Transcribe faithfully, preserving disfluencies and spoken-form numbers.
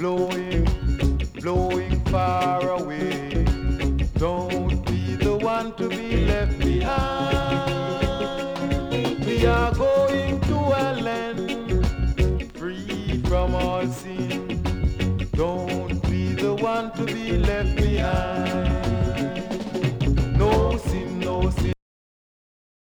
blowing, blowing far away. Don't be the one to be left behind. We are going to a land free from all sin. Don't be the one to be left behind. No sin, no sin.